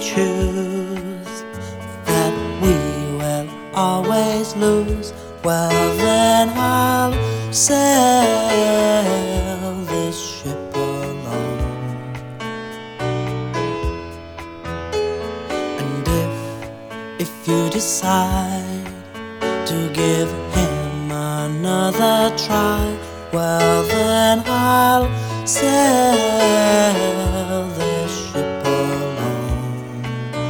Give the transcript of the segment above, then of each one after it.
choose that we will always lose, well then I'll sail this ship alone. And if you decide to give him another try, well then I'll sail this ship alone.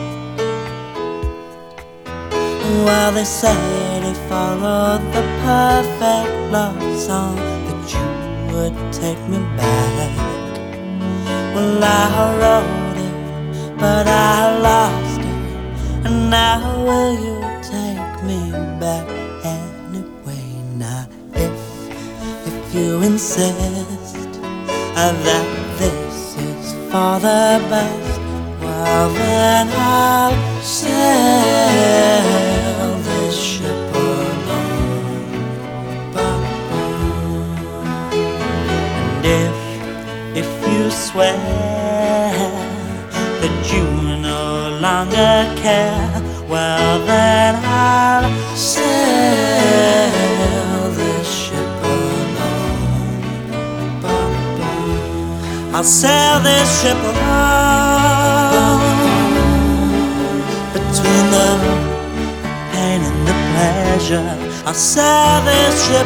Well, they said if I wrote the perfect love song that you would take me back. Well, I wrote it, but I lost it, and now will you take me back anyway? Now if you insist that this is for the best, well then I'll sail this ship alone. And if you swear that you no longer care, well then I'll sail this ship alone. I'll sail this ship alone, between the pain and the pleasure. I'll sail this ship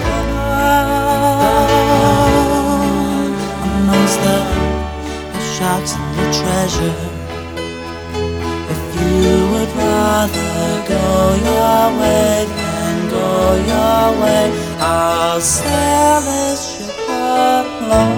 alone, amongst the sharks and the treasure. If you would rather go your way than go your way, I'll sail this ship alone.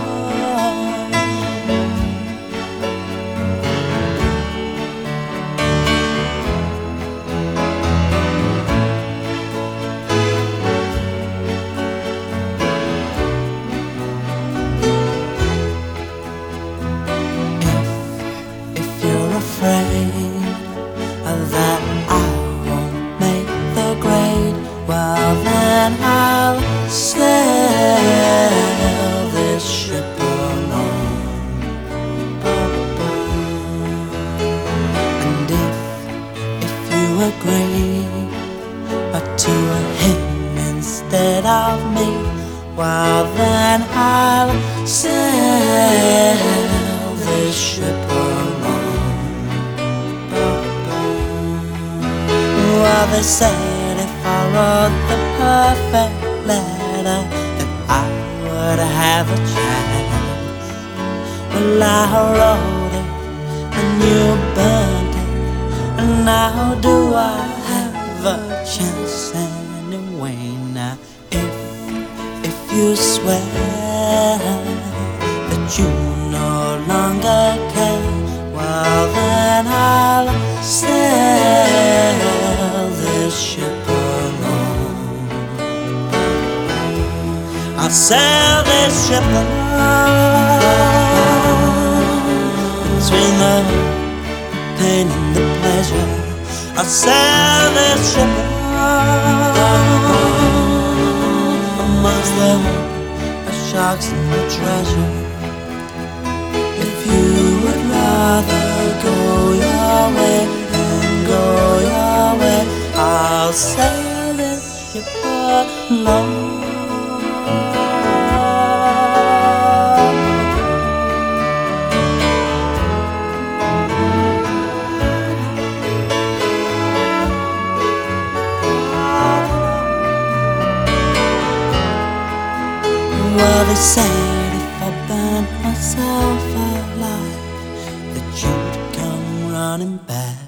Afraid that I won't make the grade, well then I'll sail this ship alone. And if you agree to him instead of me, well then I'll sail this ship alone. Well, they said if I wrote the perfect letter that I would have a chance. Well, I wrote it and you burnt it, and now do I have a chance anyway? Now if you swear that you no longer care, well then I'll sail this ship alone. I'll sail this ship alone, between the pain and the pleasure. I'll sail this ship alone, amongst the sharks and the treasure. If you would rather go your way than go your way, I'll sail this ship alone. Well, they said if I burned myself alive that you'd come running back.